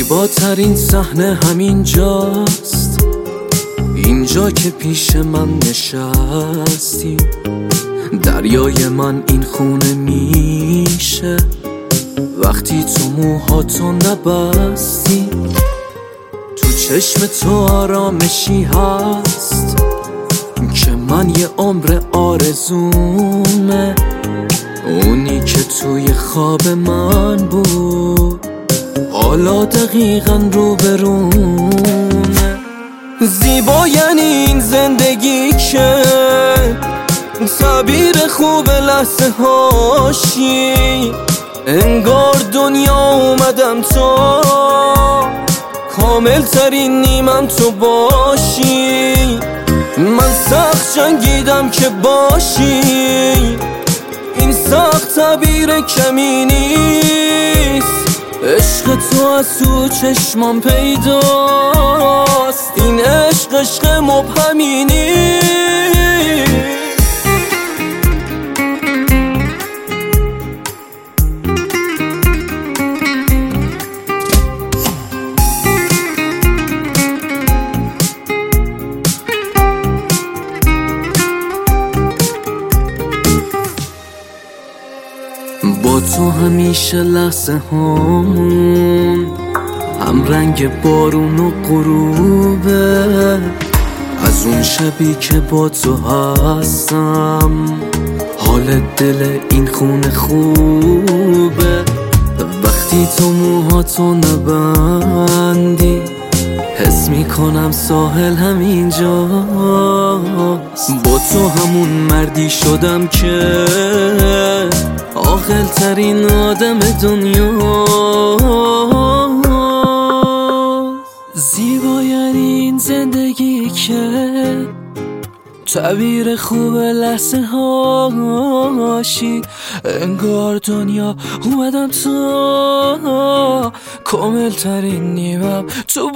زیباترین صحنه همین جاست، اینجا که پیش من نشستی. دریای من این خونه میشه وقتی تو موهاتو نبستی. تو چشم تو آرامشی هست که من یه عمر آرزومه، اونی که توی خواب من بود حالا دقیقاً روبرونه. زیبا یعنی این زندگی که تعبیر خوب لحظه هاشی، انگار دنیا اومدم تو کامل ترین نیمم تو باشی. من سخت جنگیدم که باشی، این سخت تعبیر کمی نیست. عشق تو از تو چشمام پیداست، این عشق مبهمی نیست. با تو همیشه لحظه هامون هم رنگ بارون و غروبه. از اون شبی که با تو هستم حال دل این خونه خوبه. وقتی تو موهاتو نبندی حس میکنم ساحل همینجاست. با تو همون مردی شدم که عاقل ترین آدم دنیا. زیبا یعنی این زندگی که تعبیر خوب لحظه هاشی، انگار دنیا اومدم تو کامل ترین نیمم تو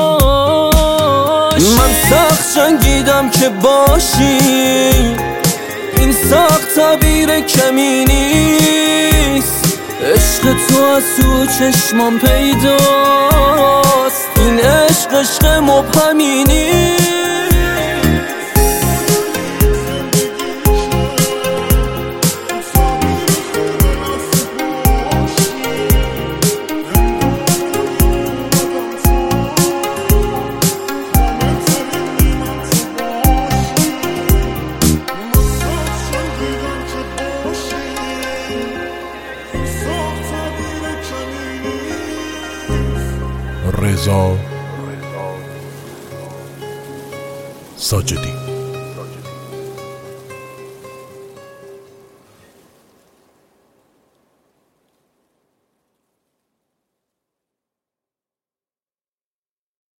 باشی. من سخت جنگیدم که باشی، این سخت تعبیر کمی نیست. عشق تو از تو چشمام پیداست، این عشق مبهمی نیست. رضا ساجدی.